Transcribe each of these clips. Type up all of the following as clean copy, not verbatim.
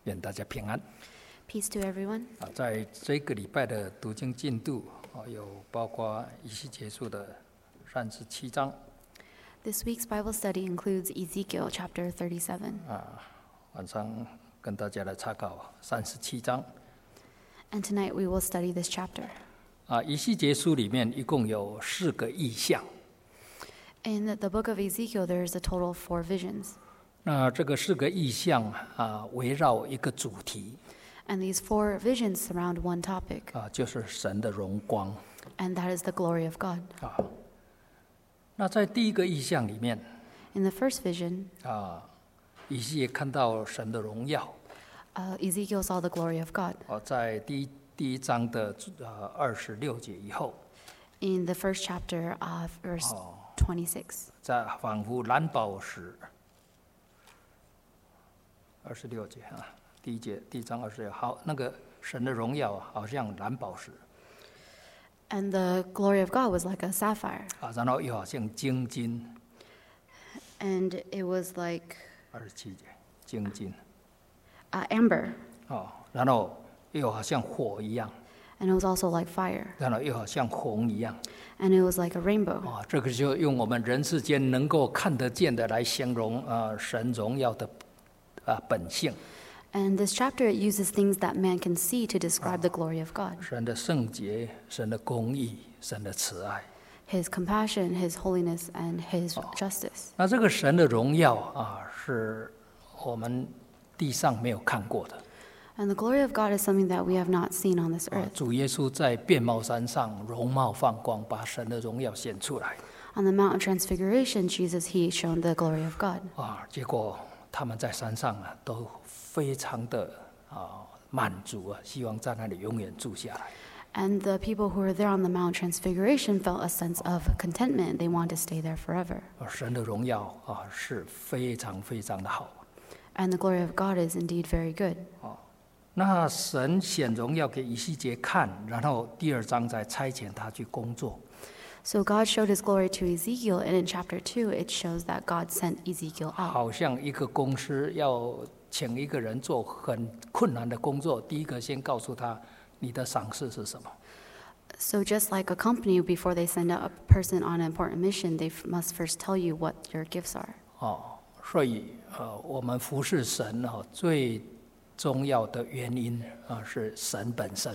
愿大家平安。 Peace to everyone. 在这个礼拜的读经进度有包括以西结书的37章。 This week's Bible study includes Ezekiel chapter 37. 晚上跟大家来查考37章。 And tonight we will study this chapter. 以西结书里面一共有4个异象。 In the book of Ezekiel, there is a total of 4 visions. 那这个4个异象围绕一个主题。 And these 4 visions surround one topic. 就是神的荣光。 And that is the glory of God. 那在第一个异象里面， In the first vision, 以西也看到神的荣耀。 Ezekiel saw the glory of God. 在第一章的26节以后， In the first chapter of verse 26. 在仿佛蓝宝石，26节第一章26节，好，那个神的荣耀好像蓝宝石。 And the glory of God was like a sapphire. 然后又好像精金。 And it was like 27节，精金。 amber. 然后又好像火一样。 And it was also like fire. 然后又好像红一样。 And it was like a rainbow. 这个就用我们人世间能够看得见的来形容神荣耀的本性。 And this chapter it uses things that man can see to describe the glory of God. 神的圣洁，神的公义，神的慈爱。 His compassion, His holiness, and His justice. 那这个神的荣耀是我们地上没有看过的。 And the glory of God is something that we have not seen on this earth. 主耶稣在变貌山上容貌放光，把神的荣耀显出来。 On the Mount of Transfiguration, Jesus, He shone the glory of God. 结果他们在山上都非常的满足希望在那里永远住下来。 And the people who were there on the Mount Transfiguration felt a sense of contentment. They want to stay there forever. 神的荣耀是非常非常的好。 And the glory of God is indeed very good. 那神显荣耀给以西结看，然后第2章再差遣他去工作。 So God showed His glory to Ezekiel, and in chapter 2, it shows that God sent Ezekiel out. 好像一个公司要请一个人做很困难的工作，第一个先告诉他你的赏识是什么。 So just like a company, before they send out a person on an important mission, they must first tell you what your gifts are. 所以我们服侍神最重要的原因是神本身。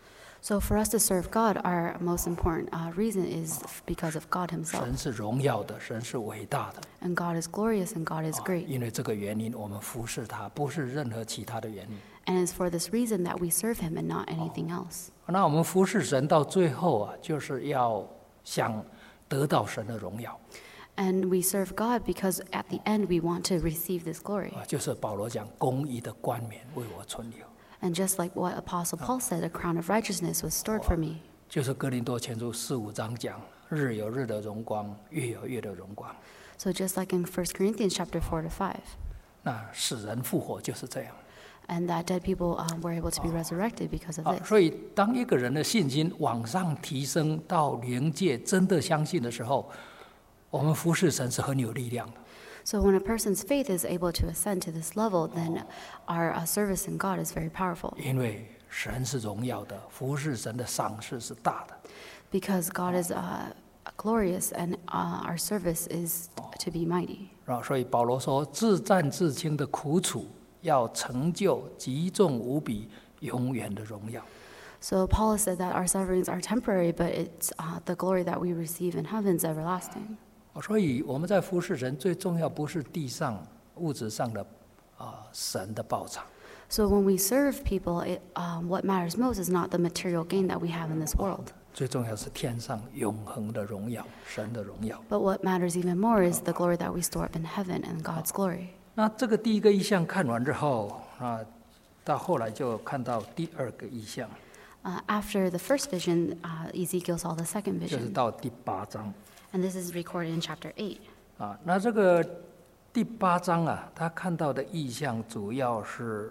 So for us to serve God, our most important reason is because of God Himself. 神是荣耀的，神是伟大的。 And God is glorious and God is great. 因为这个原因，我们服侍他，不是任何其他的原因。 And it's for this reason that we serve Him and not anything else. 那我们服侍神到最后就是要想得到神的荣耀。 And we serve God because at the end we want to receive this glory. 就是保罗讲公义的冠冕为我存留。 And just like what Apostle Paul said, a crown of righteousness was stored for me. 就是哥林多前书4、5章讲，日有日的荣光，月有月的荣光。 So just like in 1 Corinthians chapter 4 to 5. 那死人复活就是这样。 And that dead people were able to be resurrected because of this. 所以当一个人的信心往上提升到灵界，真的相信的时候，我们服侍神是很有力量的。 So when a person's faith is able to ascend to this level, then our service in God is very powerful. 因为神是荣耀的，服侍神的赏识是大的。 Because God is glorious and our service is to be mighty. 所以保罗说，自战自轻的苦楚，要成就极重无比、永远的荣耀。 So Paul said that our sufferings are temporary, but it's the glory that we receive in heaven is everlasting. 所以我们在服侍神，最重要不是地上物质上的神的报偿。 So when we serve people, what matters most is not the material gain that we have in this world. 最重要是天上永恒的荣耀，神的荣耀。 But what matters even more is the glory that we store up in heaven and God's glory. 那这个第一个意象看完之后到后来就看到第2个意象， After the first vision, Ezekiel saw the second 就是 vision. 到第8章。 And this is recorded in chapter 8. 那这个第8章他看到的意象主要是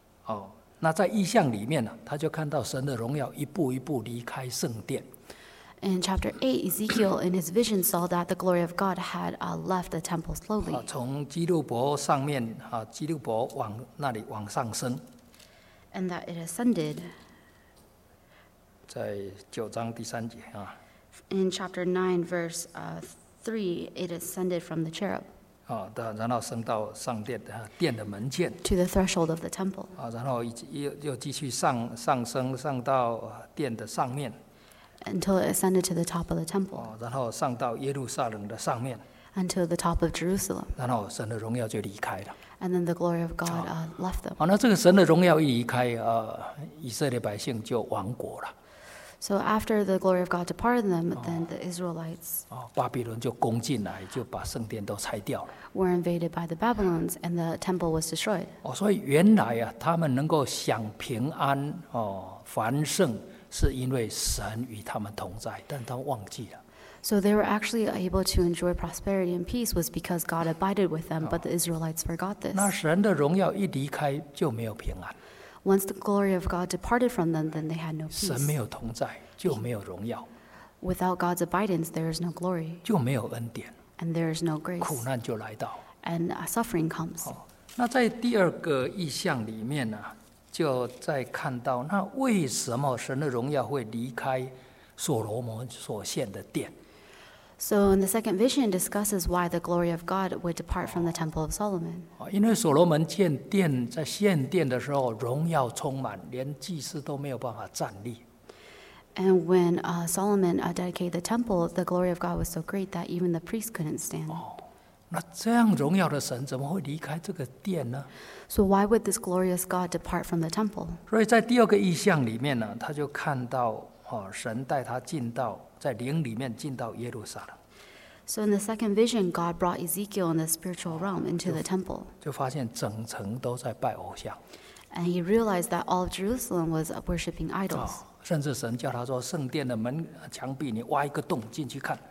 那在意象里面他就看到神的荣耀一步一步离开圣殿。 In chapter 8, Ezekiel in his vision saw that the glory of God had left the temple slowly. 从基路伯上面基路伯那里往上升， And that it ascended. 在9章第3节 In chapter 9, verse 3, it ascended from the cherub 然后升到上殿殿的门键 to the threshold of the temple. 然后又继续上升上到殿的上面 Until it ascended to the top of the temple, 然后上到耶路撒冷的上面， until the top of Jerusalem. 然后神的荣耀就离开了。 And then the glory of God left them. 那这个神的荣耀一离开，以色列百姓就亡国了。 So after the glory of God departed them, then the Israelites 巴比伦就攻进来，就把圣殿都拆掉了。 were invaded by the Babylons, and the temple was destroyed. 所以原来他们能够享平安繁盛，是因为神与他们同在，但他们忘记了。 So they were actually able to enjoy prosperity and peace was because God abided with them, but the Israelites forgot this. 那神的荣耀一离开，就没有平安。 Once the glory of God departed from them, then they had no 神没 peace. 有同在，就没有荣耀， Without God's abidance, there is no glory, 就没有恩典， and there is no 苦 grace, 难就来到。 and suffering comes. 那在第二个意象里面呢，就在看到那为什么神的荣耀会离开所罗门所献的殿？ So in the second vision, it discusses why the glory of God would depart from the temple of Solomon. 因为所罗门建殿在献殿的时候，荣耀充满，连祭司都没有办法站立。 And when Solomon dedicated the temple, the glory of God was so great that even the priests couldn't stand. 那这样荣耀的神怎么会离开这个殿呢？ So why would this glorious God depart from the temple? 所以在第二个意象里面呢，他就看到神带他在灵里面进到耶路撒冷， So in the second vision, God brought Ezekiel in the spiritual realm into the temple. 就发现整城都在拜偶像。 And he realized that all of Jerusalem was worshiping idols. 甚至神叫他说：“圣殿的门墙壁，你挖一个洞进去看。”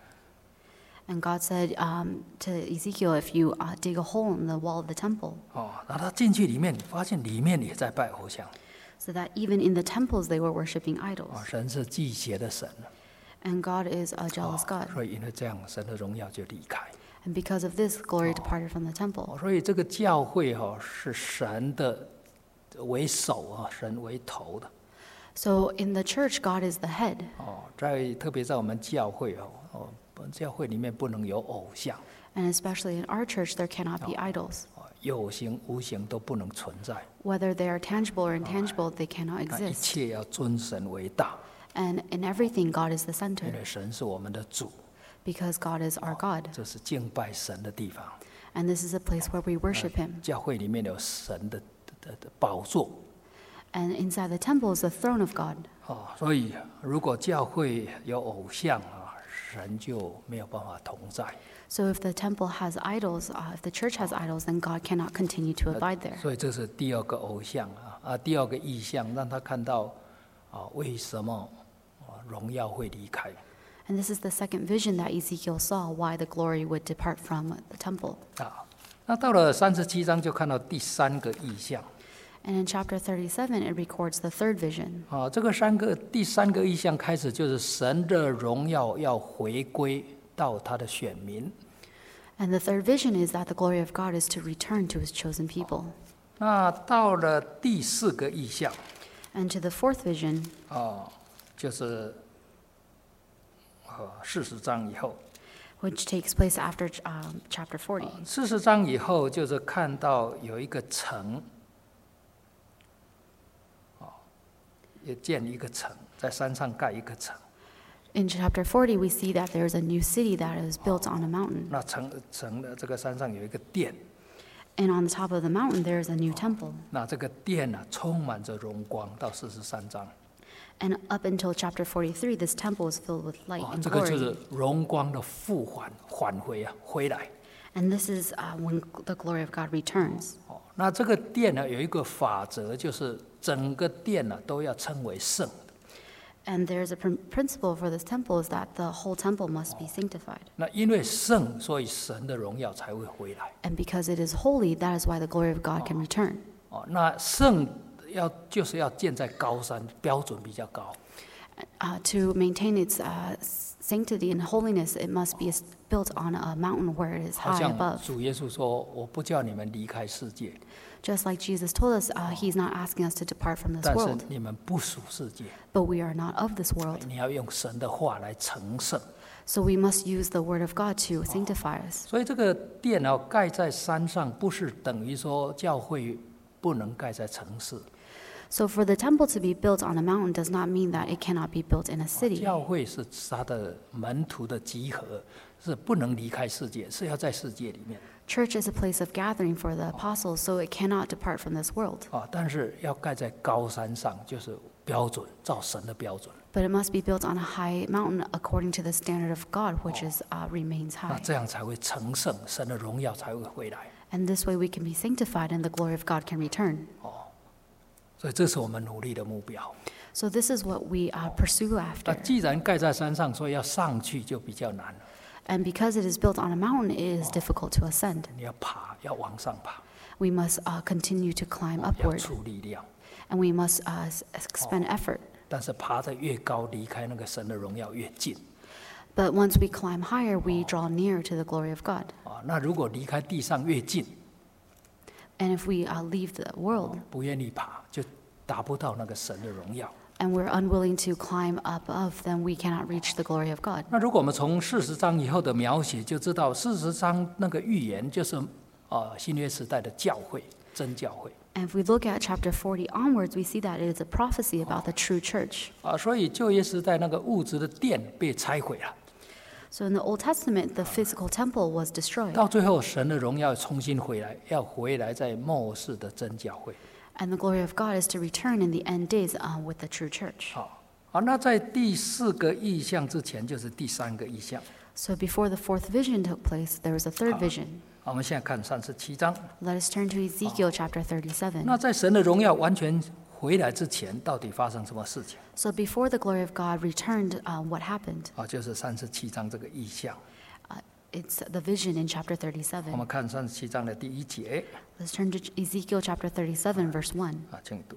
And God said to Ezekiel, if you dig a hole in the wall of the temple, 然后他进去里面，发现里面也在拜偶像。 so that even in the temples they were worshiping idols. 神是忌邪的神， And God is a jealous God. 所以因为这样，神的荣耀就离开。 And because of this, glory departed from the temple. 所以这个教会是神的为首神为头的。 So in the church, God is the head. 特别在我们教会教会里面不能有偶像， And especially in our church, there cannot be idols. 有形无形都不能存在。 Whether they are tangible or intangible, they cannot 那一 exist. 切要尊神为大， And in everything, God is the 因 center 为神是我们的主， because God is our God. 这是敬拜神的地方。 And this is a place where we worship Him. 教会里面有神的宝座。 And inside the temple is the throne of God. 所以如果教会有偶像神就没有办法同在。 So if the temple has idols, if the church has idols, then God cannot continue to abide there. 所以这是第二个偶像第二个意象，让他看到为什么荣耀会离开。 And this is the second vision that Ezekiel saw, why the glory would depart from the temple. 那到了37章就看到第三个意象。 And in chapter 37, it records the third vision. 这个第三个意象开始就是神的荣耀要回归到他的选民。 And the third vision is that the glory of God is to return to His chosen people. 那到了第四个意象， And to the fourth vision, 就是40章以后。 which takes place after chapter 40. 40章以后就是看到有一个城，也建一个城，在山上盖一个城。 In chapter 40, we see that there's a new city that is built on a mountain. 那城的这个山上有一个殿， And on the top of the mountain, there is a new temple. 那这个殿充满着荣光，到43章。 And up until chapter 43, this temple is filled with light and 这个就 glory. 是荣光的返回回来。 And this is when the glory of God returns. 那这个殿有一个法则，就是整个殿都要称为圣。 And there's a principle for this temple is that the whole temple must be sanctified. 那因为圣，所以神的荣耀才会回来。 And because it is holy, that is why the glory of God can return. 那圣就是要建在高山，标准比较高。 To maintain its sanctity and holiness, it must be built on a mountain where it is 好 high 像 above. 主耶稣说：“我不叫你们离开世界， Just like Jesus told us, he's not asking us to depart from this 但是 world, 你们不属世界， but we are not of this world. 你要用神的话来成圣。 So we must use the word of God to sanctify us. 所以这个殿盖在山上，不是等于说教会不能盖在城市。 So for the temple to be built on a mountain does not mean that it cannot be built in a city. 教会是他的门徒的集合，是不能离开世界，是要在世界里面 Church is a place of gathering for the apostles, so it cannot depart from this world. 但是要盖在高山上，就是标准，照神的标准。 But it must be built on a high mountain according to the standard of God, which remains 那 high. 这样才会成圣，神的荣耀才会回来。 And this way we can be sanctified and the glory of God can return. 所以这是我们努力的目标。 So this is what we pursue 那 after. 既然盖在山上，所以要上去就比较难了。 And because it is built on a mountain, it is difficult to ascend. 你要爬，要往上爬， We must continue to climb 要 upward, 出力量。 and we must expend effort. 但是爬得越高，离开那个神的荣耀越近。 But once we climb higher, we draw near to the glory of God. 那如果离开地上越近， And if we leave the world 不愿意爬，就达不到那个神的荣耀。 and we're unwilling to climb above, then we cannot reach the glory of God. 那如果我们从40章以后的描写就知道，40章那个预言就是新约时代的教会，真教会。 And if we look at chapter 40 onwards, we see that it is a prophecy about the true church. 所以旧约时代那个物质的殿被拆毁了， So in the Old Testament, the physical temple was destroyed, 到最后神的荣耀重新回来，要回来在末世的真教会。 and the glory of God is to return in the end days with the true church. 好，那在第4个意象之前，就是第3个意象。 So before the fourth vision took place, there was a third vision. 我们现在看37章。 Let us turn to Ezekiel chapter 37. 那在神的荣耀完全回来之前，到底发生什么事情？ So before the glory of God returned, what happened? 就是37章这个意象。 It's the vision in chapter 我 37. 们看37章的第1节。 Let's turn to Ezekiel chapter 37, verse 1. 请读。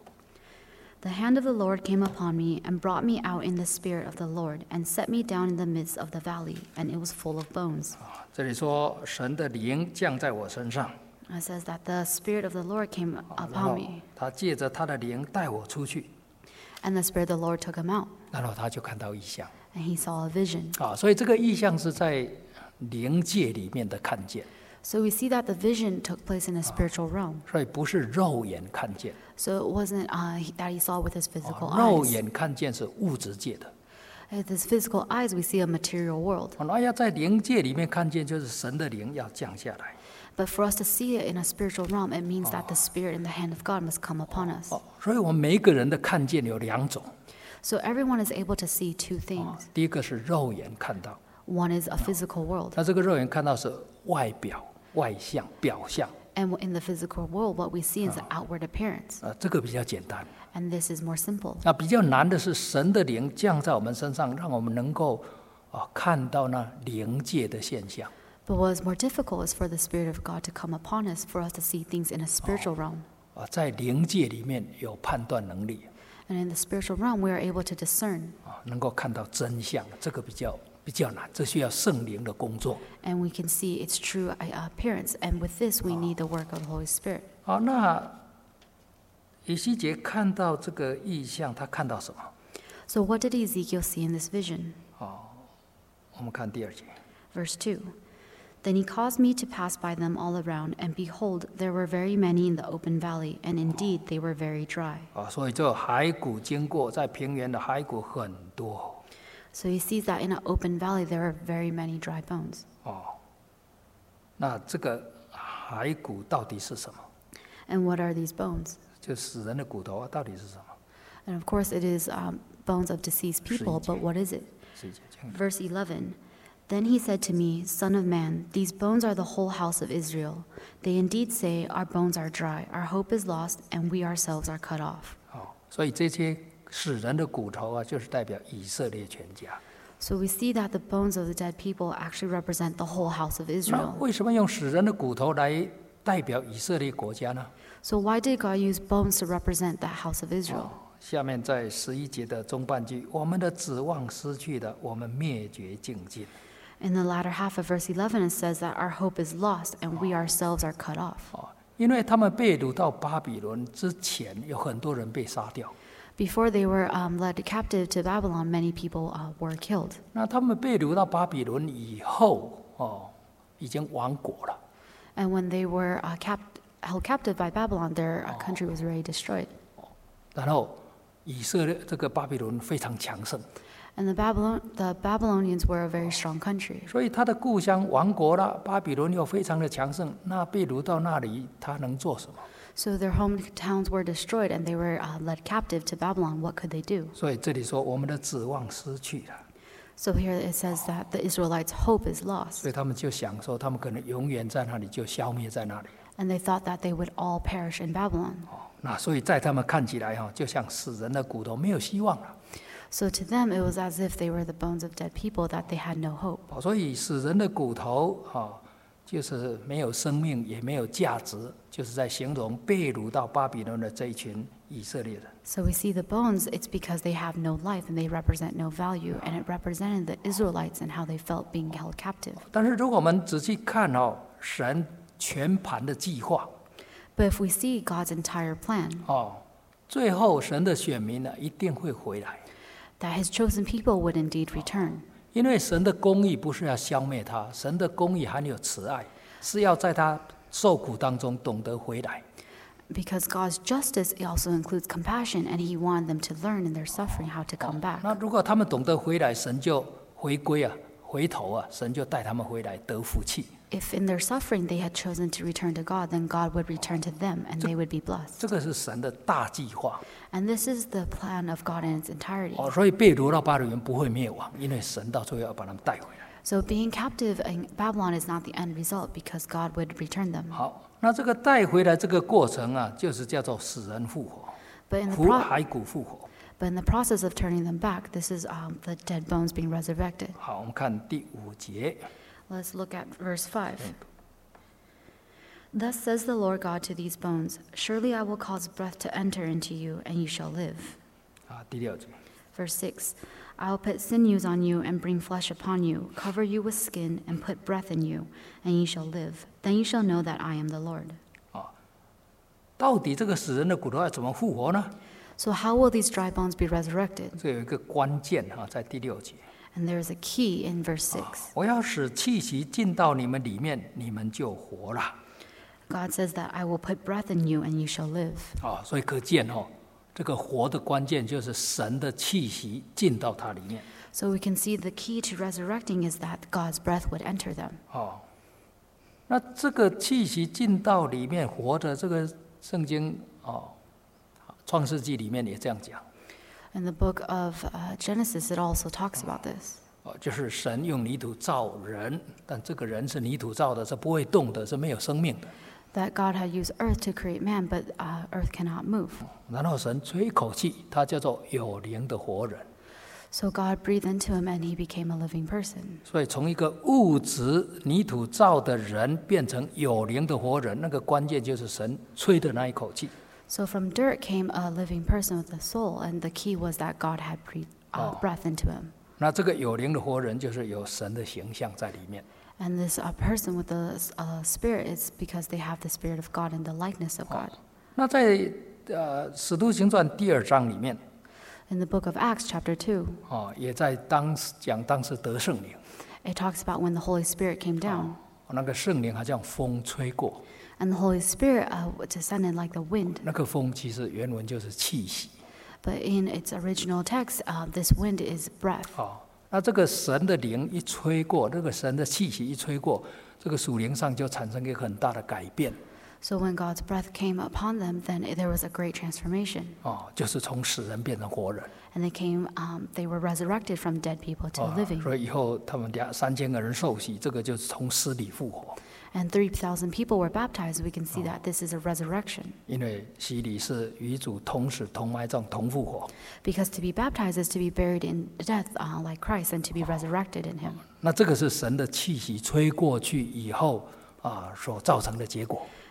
The hand of the Lord came upon me and brought me out in the spirit of the Lord and set me down in the midst of the valley, and it was full of bones. 这里说神的灵降在我身上， It says that the spirit of the Lord came 然 upon 后 me, 他借着他的灵带我出去， and the spirit of the Lord took him out, 然后他就看到异象。 and he saw a vision. 所以这个异象是在灵界里面的看见， So we see that the vision took place in the spiritual realm. 所以不是肉眼看见。 So it wasn't that he saw with his physical 肉 eyes. 眼看见是物质界的， With his physical eyes, we see a material world. 那要在灵界里面看见，就是神的灵要降下来。 But for us to see it in a spiritual realm, it means that the spirit and the hand of God must come upon us. 所以我们每一个人的看见有2种， So everyone is able to see two things. 第一个是肉眼看到， One is a physical world. 那这个肉眼看到是外表、外象、表象， And in the physical world, what we see is the outward appearance. 这个比较简单。 And this is more simple. 那比较难的是神的灵降在我们身上，让我们能够看到那灵界的现象。 But what is more difficult is for the Spirit of God to come upon us, for us to see things in a spiritual realm. 在灵界里面有判断能力， And in the spiritual realm, we are able to discern. 能够看到真相，这个比较难，这需要圣灵的工作。 And we can see its true appearance. And with this, we need the work of the Holy Spirit. 好，那以西结看到这个异象，他看到什么？ So what did Ezekiel see in this vision? 我们看第2节。 Verse 2. Then he caused me to pass by them all around, and behold, there were very many in the open valley, and indeed they were very dry. 所以这骸骨经过，在平原的骸骨很多。 So he sees that in an open valley there are very many dry bones. 那这个骸骨到底是什么？ And what are these bones? 就死人的骨头到底是什么？ And of course it is bones of deceased people, but what is it? 11节请读 Verse 11. Then he said to me, Son of man, these bones are the whole house of Israel. They indeed say, Our bones are dry, our hope is lost, and we ourselves are cut off. 所以这些死人的骨头就是代表以色列全家。 So we see that the bones of the dead people actually represent the whole house of 那 Israel. 为什么用死人的骨头来代表以色列国家呢？ So why did God use bones to represent the house of Israel? 下面在11节的中半句，我们的指望失去了，我们灭绝尽尽。 In the latter half of verse 11, it says that our hope is lost and we ourselves are cut off. 因为他们被掳到巴比伦之前，有很多人被杀掉。 Before they were led captive to Babylon, many people were killed. 那他们被掳到巴比伦以后，已经亡国了。 And when they were held captive by Babylon, their country was already destroyed. 然后以色列这个巴比伦非常强盛。 And the Babylonians were a very strong country. 所以他的故乡亡国了，巴比伦又非常的强盛，那被掳到那里，他能做什么？ So their hometowns were destroyed and they were led captive to Babylon. What could they do? 所以这里说我们的指望失去了。 So here it says that the Israelites' hope is 所 lost. 以他们就想说，他们可能永远在那里，就消灭在那里。 And they thought that they would all perish in Babylon. 那所以在他们看起来就像死人的骨头，没有希望了。 So to them, it was as if they were the bones of dead people, that they had no hope. 所以死人的骨头就是没有生命，也没有价值，就是在形容被掳到巴比伦的这一群以色列人。 So we see the bones, it's because they have no life and they represent no value, and it represented the Israelites and how they felt being held captive. 但是如果我们仔细看神全盘的计划， But if we see God's entire plan, 最后神的选民呢一定会回来， that his chosen people would indeed return. 因为神的公义不是要消灭他，神的公义含有慈爱，是要在他受苦当中懂得回来。 Because God's justice also includes compassion, and he wanted them to learn in their suffering how to come back. 那如果他们懂得回来，神就回归回头神就带他们回来得福气。 If in their suffering they had chosen to return to God, then God would return to them and they would be blessed. 这个是神的大计划。 And this is the plan of God in its entirety. 所以被掳到巴比伦不会灭亡，因为神到最后要把他们带回来。 So being captive in Babylon is not the end result, because God would return them. 好，那这个带回来这个过程就是叫做死人复活， But in 骸骨复活。 the process of turning them back, this is the dead bones being resurrected. 好，我们看第5节。 Let's look at verse 5. Thus says the Lord God to these bones, surely I will cause breath to enter into you, and you shall live. 第6节。 Verse 6, I will put sinews on you and bring flesh upon you, cover you with skin and put breath in you, and you shall live. Then you shall know that I am the Lord. 到底这个死人的骨头要怎么复活呢？ So how will these dry bones be resurrected? 这有一个关键在第6节。 And there is a key in verse 6. 我要使气息进到你们里面，你们就活了。 God says that I will put breath in you and you shall live. 所以可见这个活的关键就是神的气息进到它里面。 So we can see the key to resurrecting is that God's breath would enter them. 那这个气息进到里面活的，这个圣经创世纪里面也这样讲。 In the book of Genesis, it also talks about this. 就是神用泥土造人，但这个人是泥土造的，是不会动的，是没有生命的。 That God had used earth to create man, but earth cannot move. 然后神吹一口气，他叫做有灵的活人。 So God breathed into him and he became a living person. 所以从一个物质泥土造的人变成有灵的活人，那个关键就是神吹的那一口气。 So from dirt came a living person with a soul, and the key was that God had breathed breath into him. 那这个有灵的活人就是有神的形象在里面。 And this person with the spirit is because they have the spirit of God and the likeness of God. 那在使徒行传第2章里面， In the book of Acts, chapter 2, 也在当时得圣灵， it talks about when the Holy Spirit came down. 那个圣灵好像风吹过， And the Holy Spirit descended like the wind. 那个风其实原文就是气息。 But in its original text, this wind is breath. 那这个神的灵一吹过，这个神的气息一吹过，这个属灵上就产生一个很大的改变。 So when God's breath came upon them, then there was a great transformation. 就是从死人变成活人。 And they were resurrected from dead people to living. 所以以后他们3000个人受洗，这个就是从死里复活。 And 3,000 people were baptized. We can see that this is a resurrection. 因为洗礼是与主同死、同埋葬、同复活。 Because to be baptized is to be buried in death like Christ and to be resurrected in him. 那这个是神的气息吹过去以后所造成的结果。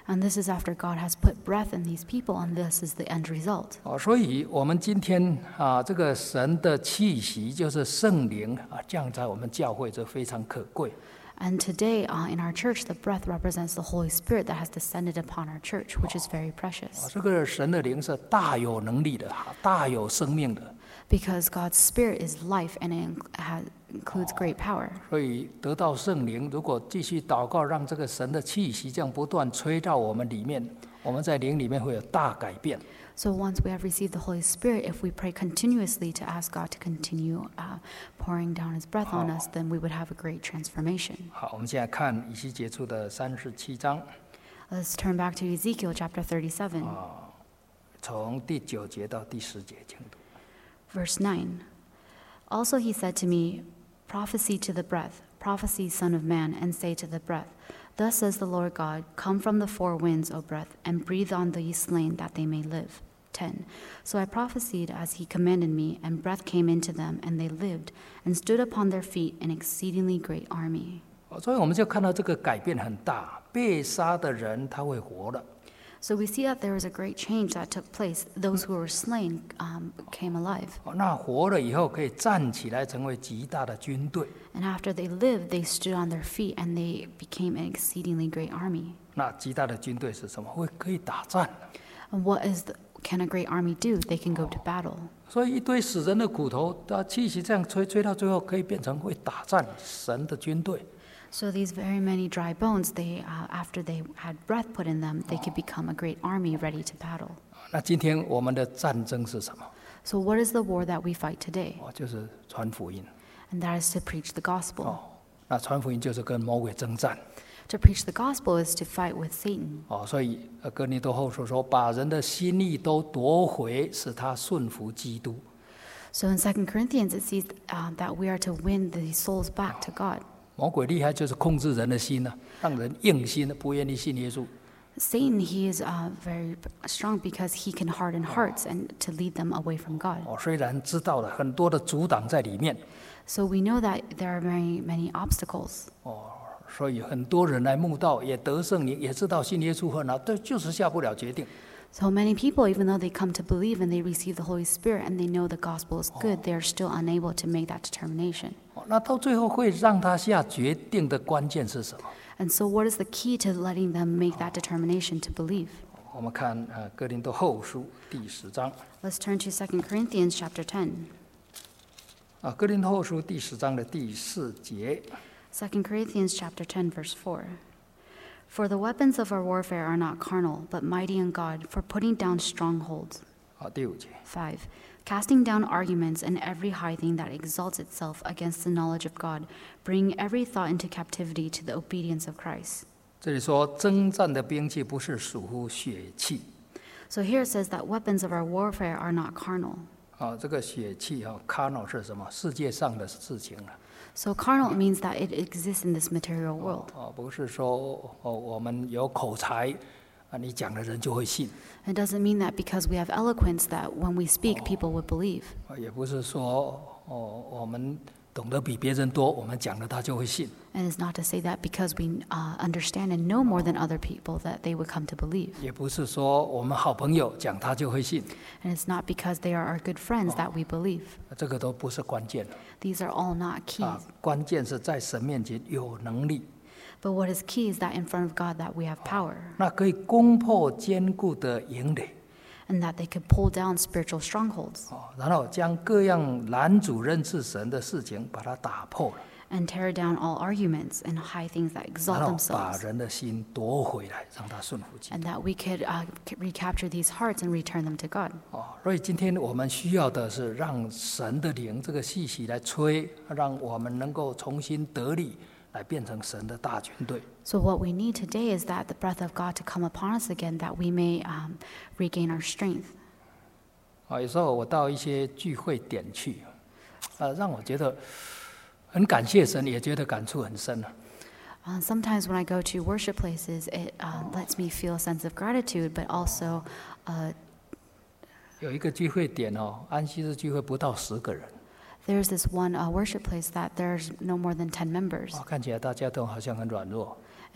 And this is after God has put breath in these people, and this is the end result. 所以我们今天这个神的气息就是圣灵降在我们教会，这非常可贵。 And today in our church, the breath represents the Holy Spirit that has descended upon our church, which is very precious. 这个神的灵是大有能力的，大有生命的。 Because God's Spirit is life and it includes great power. 所以得到圣灵，如果继续祷告，让这个神的气息这样不断吹到我们里面，我们在灵里面会有大改变。 So once we have received the Holy Spirit, if we pray continuously to ask God to continue pouring down His breath on us, then we would have a great transformation. 好，我们现在看以西结书的37章。 Let's turn back to Ezekiel chapter 37. 从第9节到第10节，请读。 Verse 9. Also he said to me, prophesy to the breath, prophesy, son of man, and say to the breath, Thus says the Lord God, come from the four winds, O breath, and breathe on these slain that they may live. 10. So I prophesied as he commanded me, and breath came into them, and they lived, and stood upon their feet an exceedingly great army. 所以我们就看到这个改变很大，被杀的人他会活了。 So we see that there was a great change that took place. Those who were slain came alive. 那活了以后可以站起来，成为极大的军队。 And after they lived, they stood on their feet, and they became an exceedingly great army. 那极大的军队是什么？可以打仗。 And what can a great army do? They can go to battle. 所以一堆死人的骨头，气息这样吹到最后，可以变成会打仗神的军队。 So these very many dry bones, after they had breath put in them, they could become a great army ready to battle. 那今天我们的战争是什么？ So what is the war that we fight today? 就是传福音。 And that is to preach the gospel. 那传福音就是跟魔鬼征战。 To preach the gospel is to fight with Satan. 所以哥林多后书说，把人的心意都夺回，使他顺服基督。 So in 2 Corinthians it says that we are to win the souls back to God. 魔鬼厉害就是控制人的心呢，让人硬心，不愿意信耶稣。 Satan, he is very strong because he can harden hearts and to lead them away from God. 虽然知道了很多的阻挡在里面。 So we know that there are many obstacles. 所以很多人来慕道，也得圣灵，也知道信耶稣很好，但就是下不了决定。 So many people, even though they come to believe and they receive the Holy Spirit and they know the gospel is good, they are still unable to make that determination. 那到最后会让他下决定的关键是什么？ And so what is the key to letting them make that determination to believe? 我们看哥林多后书第10章。 Let's turn to 2 Corinthians chapter 10. 哥林多后书第10章的第4节。 2 Corinthians chapter 10, verse 4. For the weapons of our warfare are not carnal, but mighty in God for putting down strongholds. 第5节。 5. Casting down arguments and every high thing that exalts itself against the knowledge of God, bring every thought into captivity to the obedience of Christ. 这里说征战的兵器不是属乎血气。 So here it says that weapons of our warfare are not carnal. 这个血气carnal 是什么？世界上的事情了。 So carnal means that it exists in this material world. 不是说我们有口才，你讲的人就会信。 It doesn't mean that because we have eloquence that when we speak, people would believe. 也不是说我们懂得比别人多，我们讲了他就会信。 And it's not to say that because we understand and know more than other people that they would come to believe. 也不是说我们好朋友讲他就会信。 And it's not because they are our good friends that we believe. 这个都不是关键。 These are all not keys. 关键是在神面前有能力。 But what is key is that in front of God that we have power. 那可以攻破坚固的营垒。 And that they could pull down spiritual strongholds. 然后将各样拦阻认识神的事情把它打破了。 And tear down all arguments and high things that exalt 然后把 themselves. 人的心夺回来，让他顺服基督。 And that we could recapture these hearts and return them to God. 所以今天我们需要的是让神的灵这个气息来吹，让我们能够重新得力，来变成神的大军队。 So what we need today is that the breath of God to come upon us again, that we may regain our strength. 有时候我到一些聚会点去，让我觉得很感谢神，也觉得感触很深。 Sometimes when I go to worship places, it lets me feel a sense of gratitude, but also 有一个聚会点安息日聚会不到10个人。 there's this one worship place that there's no more than 10 members. 看起来大家都好像很软弱。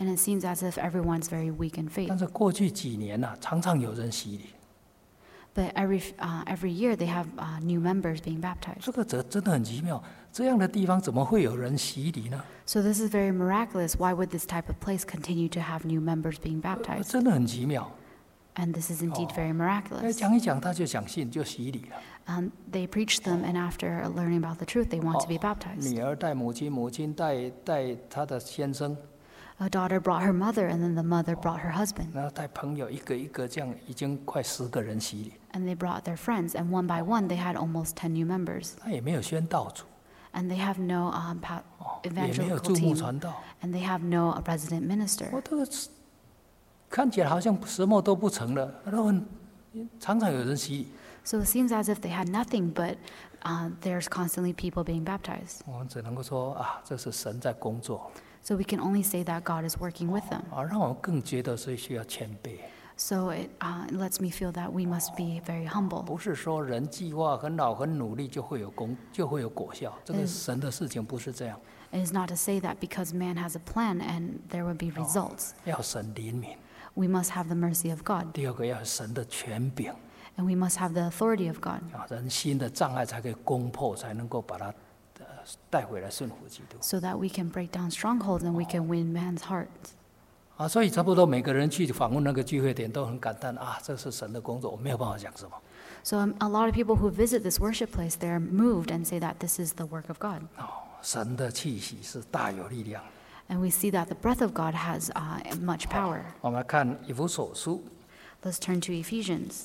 And it seems as if everyone's very weak in 但 faith. 是过去几年常常有人洗礼， But every year they have new members being baptized. 这个真的很奇妙。这样的地方怎么会有人洗礼呢？ So this is very miraculous. Why would this type of place continue to have new members being baptized? 真的很奇妙。 And this is indeed very 哎 miraculous. 讲一讲他就想信，就洗礼了。 They preach them, and after learning about the truth, they want to be baptized. 女儿带母亲，母亲带她的先生， A daughter brought her mother, and then the mother brought her husband. 然后带朋友，一个一个这样，已经快10个人洗礼。 And they brought their friends, and one by one, they had almost 10 new members. 他也没有宣道组， And they have no 也没有 evangelical 注目 team, 传道。 and they have no resident minister. 这个看起来好像什么都不成了，然后常常有人洗礼。 So it seems as if they had nothing, but there's constantly people being baptized. 我们只能够说这是神在工作 So we can only say that God is working with them. 让我们更觉得是需要谦卑。 So it lets me feel that we must be very humble. 不是说人计划很好很努力就会有果效，这个神的事情不是这样， It is not to say that because man has a plan and there will be results. 要神怜悯。 We must have the mercy of God, 第二个要有神的权柄 and we must have the authority of God, 人心的障碍才可以攻破，才能够把它带回来顺服基督 so that we can break down strongholds and we can win man's heart. 所以差不多每个人去访问那个聚会点都很感叹这是神的工作，我没有办法讲什么。 So a lot of people who visit this worship place, they're moved and say that this is the work of God. 神的气息是大有力量。 And we see that the breath of God has much power. 我们来看以弗所书 Let's turn to Ephesians.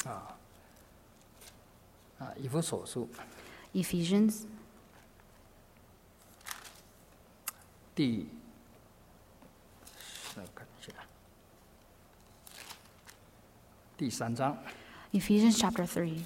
以弗所书 Ephesians 第3章 Ephesians chapter 3.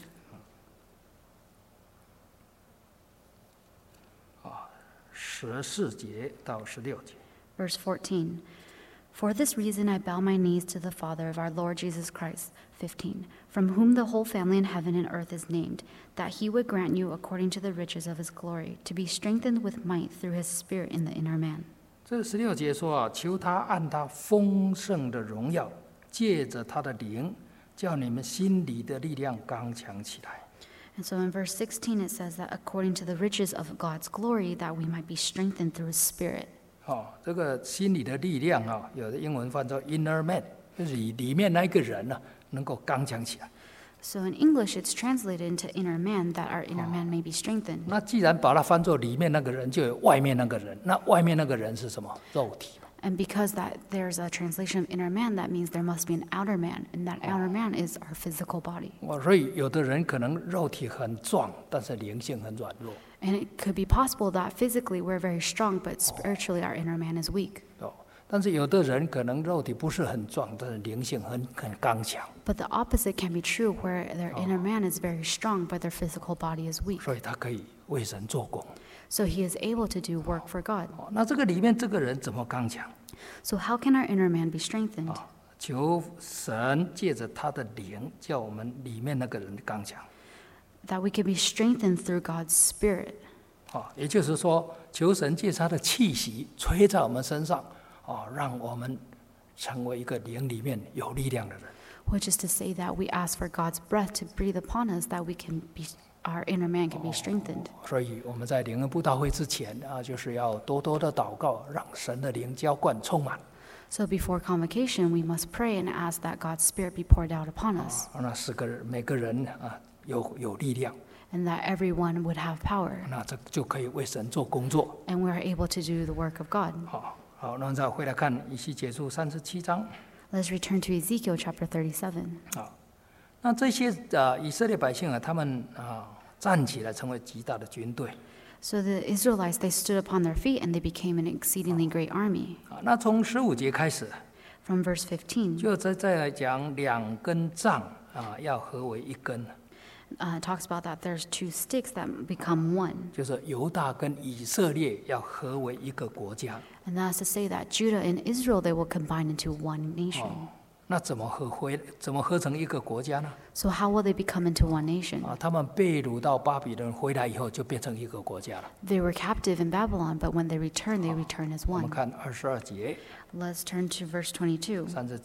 14节到16节。 Verse 14. For this reason I bow my knees to the Father of our Lord Jesus Christ, 15, from whom the whole family in heaven and earth is named, that he would grant you, according to the riches of his glory, to be strengthened with might through his Spirit in the inner man. 这16节说求他按他丰盛的荣耀，借着他的灵，叫你们心里的力量刚强起来。 And so in verse 16 it says that according to the riches of God's glory, that we might be strengthened through his Spirit. 这个心里的力量有的英文翻作 inner man， 就是里面那个人能够刚强起来。 So in English it's translated into inner man, that our inner man may be strengthened. 那既然把它翻作里面那个人，就有外面那个人。那外面那个人是什么？肉体。 And because that there's a translation of inner man, that means there must be an outer man, and that outer man is our physical body. 所以有的人可能肉体很壮，但是灵性很软弱。 And it could be possible that physically we're very strong, but spiritually our inner man is weak. 但是有的人可能肉体不是很壮，但是灵性很刚强。 But the opposite can be true, where their inner man is very strong, but their physical body is weak. 所以他可以为神做工。 So he is able to do work for God. 那这个里面这个人怎么刚强？ So how can our inner man be strengthened? 求神借着他的灵，叫我们里面那个人刚强。 That we can be strengthened through God's Spirit. 也就是说，求神借他的气息吹在我们身上，让我们成为一个灵里面有力量的人。 Which is to say that we ask for God's breath to breathe upon us, that we can be, our inner man can be strengthened. 所以我们在灵恩布道会之前就是要多多的祷告，让神的灵浇灌充满。 So before convocation, we must pray and ask that God's Spirit be poured out upon us, 那每个人有力量， and that everyone would have power, 那这就可以为神做工作。 and we are able to do the work of God. 好，那再回来看以西结书37章。 Let's return to Ezekiel chapter 37. 那这些以色列百姓他们站起来成为极大的军队。 So the Israelites, they stood upon their feet and they became an exceedingly great army. 那从15节开始， From verse 15, 就再来讲2根杖要合为一根， it talks about that there's two sticks that become one. 就是犹大跟以色列要合为一个国家。 And that's to say that Judah and Israel, they will combine into one nation. 那怎么合成一个国家呢？ So how will they become into one nation? 他们被掳到巴比伦回来以后，就变成一个国家了。 They were captive in Babylon, but when they returned as 我们 one. 看22节， Let's turn to verse 22.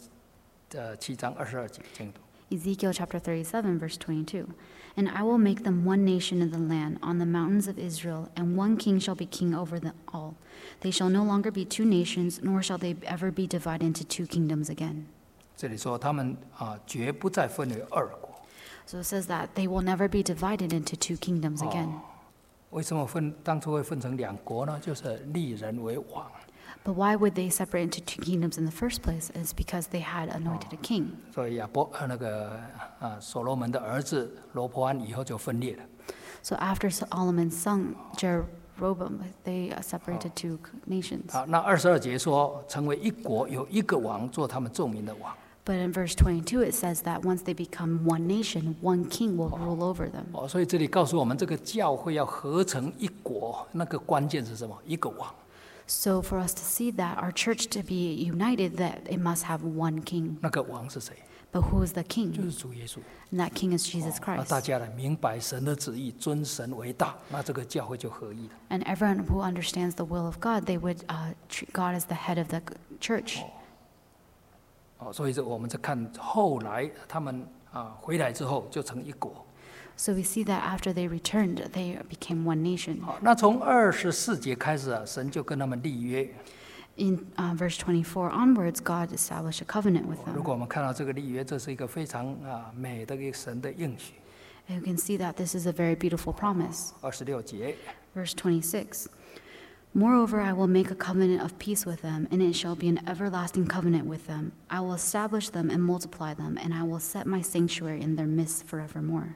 37章22节，请读。 Ezekiel chapter 37, verse 22. And I will make them one nation in the land, on the mountains of Israel, and one king shall be king over them all. They shall no longer be two nations, nor shall they ever be divided into two kingdoms again. 这里说他们绝不再分为二国。 So it says that they will never be divided into two kingdoms again. 为什么当初会分成两国呢？就是立人为王。 But why would they separate into two kingdoms in the first place? It's because they had anointed a king. 所以所罗门的儿子罗波安以后就分裂了。 So after Solomon's son Jeroboam, they separated two nations. 好，那22节说成为一国，有一个王做他们众民的王。 But in verse 22, it says that once they become one nation, one king will rule over them. 所以这里告诉我们，这个教会要合成一国，那个关键是什么？一个王。 So for us to see that, our church to be united, that it must have one king. 那个王是谁？ But who is the 就 king? 是主耶稣。 And that king is Jesus 那 Christ. 大家来明白神的旨意，尊神为大，那这个教会就合一了。 And everyone who understands the will of God, they would treat God as the head of the church. 所以我们在看后来他们回来之后就成一国。 So we see that after they returned, they became one nation. 好，那从24节开始神就跟他们立约。 In verse 24 onwards, God established a covenant with 如 them. 果我们看到这个立约，这是一个非常美的一个神的应许。 And you can see that this is a very beautiful promise. 26节， Verse 26. Moreover, I will make a covenant of peace with them, and it shall be an everlasting covenant with them. I will establish them and multiply them, and I will set my sanctuary in their midst forevermore.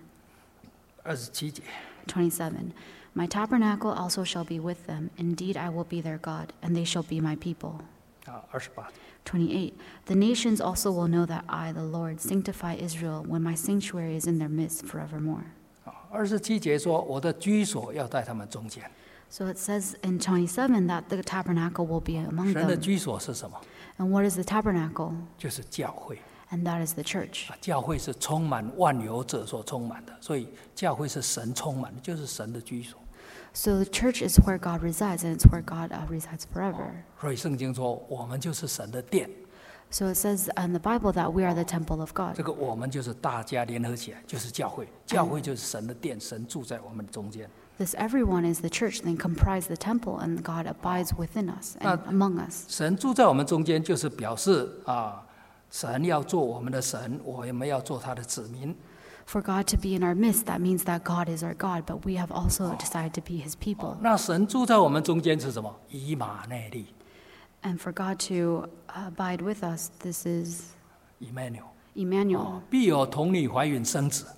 27节， 27. My tabernacle also shall be with them. Indeed, I will be their God, and they shall be my people. 28节， 28. The nations also will know that I, the Lord, sanctify Israel when my sanctuary is in their midst forevermore. 27节说我的居所要在他们中间。 So it says in 27 that the tabernacle will be among 神的 them. 居所是什么？ And what is the tabernacle? 就是教会。 And that is the church. 教会是充满万有者所充满的，所以教会是神充满的，就是神的居所。 So the church is where God resides, and it's where God resides forever. 所以圣经说我们就是神的殿， So it says in the Bible that we are the temple of 这 God. 个我们就是大家联合起来，就是教会。教会就是神的殿，神住在我们中间。 This everyone is the church, then comprise the temple, and God abides within us and among us. 神住在我们中间，就是表示神要做我们的神，我们要做他的子民。 For God to be in our midst, that means that God is our God, but we have also decided to be His people. 那神住在我们中间是什么？以马内利 And for God to abide with us, this is ，Emmanuel。 Emmanuel. 必有童女怀孕生子，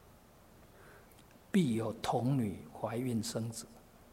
必有童女怀孕生子，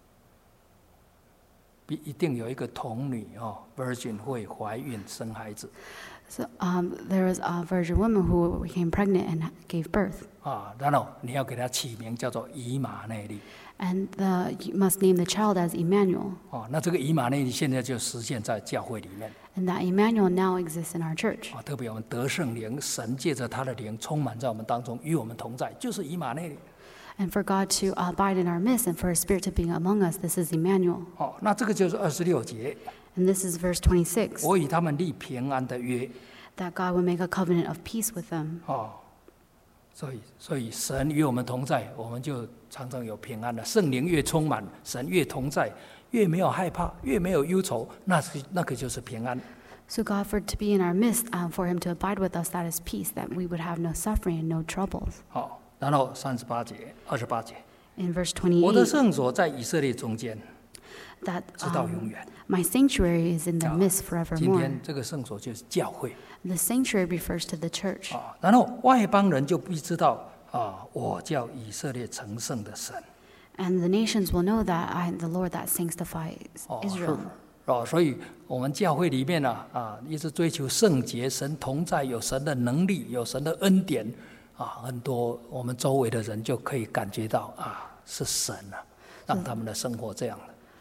一定有一个童女virgin 会怀孕生孩子。 So there was a virgin woman who became pregnant and gave birth. 然后你要给她起名叫做以马内利。 And you must name the child as Emmanuel. 那这个以马内利现在就实现在教会里面。 And that Emmanuel now exists in our church. 特别我们得圣灵，神借着他的灵充满在我们当中，与我们同在，就是以马内利。 And for God to abide in our midst and for His Spirit to be among us, this is Emmanuel. 那这个就是26节。 And this is verse 26. 我与他们立平安的约。 That God will make a covenant of peace with them. 所以神与我们同在，我们就常常有平安了。圣灵越充满，神越同在，越没有害怕，越没有忧愁，那个就是平安。 So God, for to be in our midst, for Him to abide with us, that is peace, that we would have no suffering and no troubles. 然后38节、28节， In verse 我的 28, 圣所在以色列中间， that 直到永远。 my sanctuary is in their midst 今 forevermore. 天这个圣所就是教会。 The sanctuary refers to the church. 然后外邦人就必知道我叫以色列成圣的神。 And the nations will know that I am the Lord that sanctifies Israel. 所以我们教会里面一直追求圣洁，神同在，有神的能力，有神的恩典很多我们周围的人就可以感觉到是神让他们的生活这样的。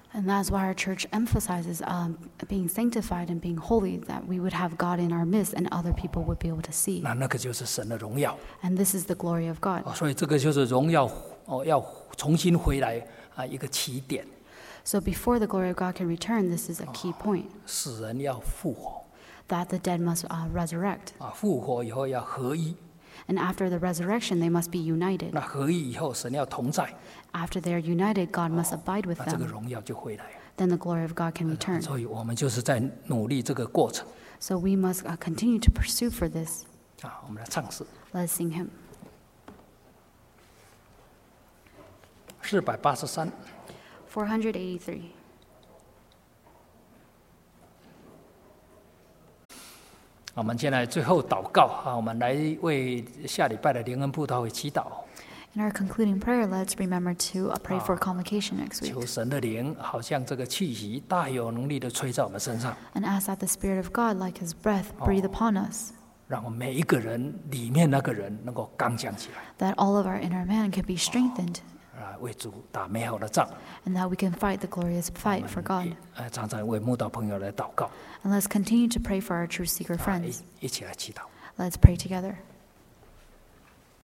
And that's why our church emphasizes being sanctified and being holy, that we would have God in our midst and other people would be able to see. 那个就是神的荣耀。 And this is the glory of God. 所以这个就是荣耀要重新回来一个起点。 So before the glory of God can return, this is a key point, 死人要复活， that the dead must resurrect. 复活以后要合一， And after the resurrection, they must be united. 那合一以后神要同在， After they are united, God must abide with 那这个 them. 荣耀就回来了。 Then the glory of God can return. 所以我们就是在努力这个过程。 So we must continue to pursue for this. 我们来唱诗 Let's sing hymn. 483。 483. 我们现在最后祷告我们来为下礼拜的灵恩布道会祈祷。 In our concluding prayer, let's remember to pray for convocation next week. 求神的灵好像这个气息大有能力的吹在我们身上， And ask that the Spirit of God, like his breath, breathe upon us. 让我们每一个人里面那个人能够刚强起来， That all of our inner man can be strengthened. 为主打美好的仗。 And that we can fight the glorious fight for God. 常常为慕道朋友来祷告， And let's continue to pray for our truth seeker friends. 一起来祈祷。 Let's pray together.